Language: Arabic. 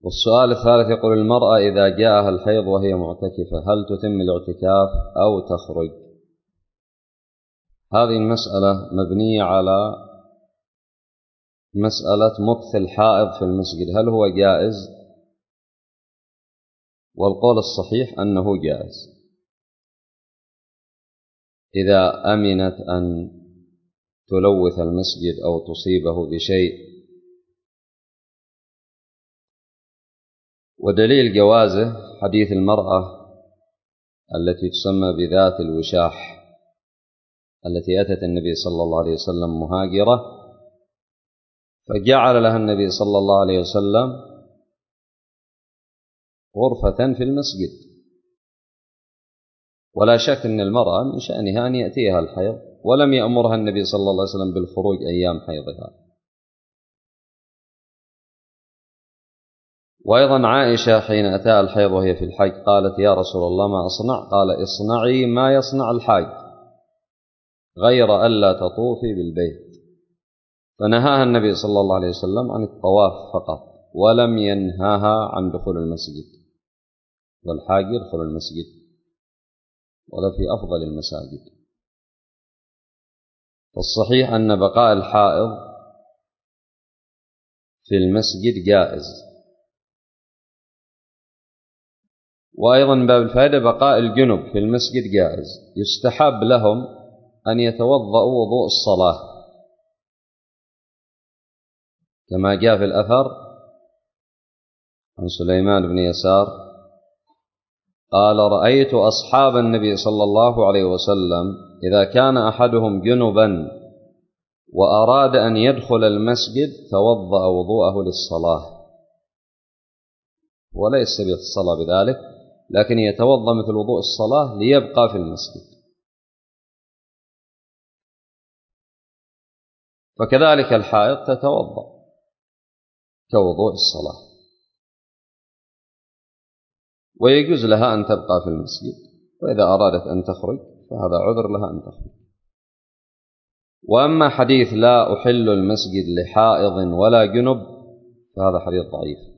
والسؤال الثالث يقول: المرأة إذا جاءها الحيض وهي معتكفة هل تتم الاعتكاف أو تخرج؟ هذه المسألة مبنية على مسألة مكث الحائض في المسجد، هل هو جائز؟ والقول الصحيح أنه جائز إذا أمنت أن تلوث المسجد أو تصيبه بشيء. ودليل جوازه حديث المرأة التي تسمى بذات الوشاح التي أتت النبي صلى الله عليه وسلم مهاجرة، فجعل لها النبي صلى الله عليه وسلم غرفة في المسجد. ولا شك أن المرأة من شأنها أن يأتيها الحيض، ولم يأمرها النبي صلى الله عليه وسلم بالخروج أيام حيضها. وأيضا عائشة حين أتاها الحيض وهي في الحج قالت: يا رسول الله ما أصنع؟ قال: اصنعي ما يصنع الحاج غير ألا تطوفي بالبيت. فنهاها النبي صلى الله عليه وسلم عن الطواف فقط، ولم ينهاها عن دخول المسجد، والحاج يدخل المسجد ولا في أفضل المساجد. فالصحيح أن بقاء الحائض في المسجد جائز. وأيضا من باب الفائدة بقاء الجنب في المسجد جائز، يستحب لهم أن يتوضأوا وضوء الصلاة كما جاء في الأثر عن سليمان بن يسار قال: رأيت أصحاب النبي صلى الله عليه وسلم إذا كان أحدهم جنبا وأراد أن يدخل المسجد توضأ وضوءه للصلاة، وليس بالصلاة بذلك، لكن يتوضأ مثل وضوء الصلاة ليبقى في المسجد. فكذلك الحائض تتوضأ كوضوء الصلاة، ويجوز لها أن تبقى في المسجد، وإذا أرادت أن تخرج فهذا عذر لها أن تخرج. وأما حديث لا أحل المسجد لحائض ولا جنب فهذا حديث ضعيف.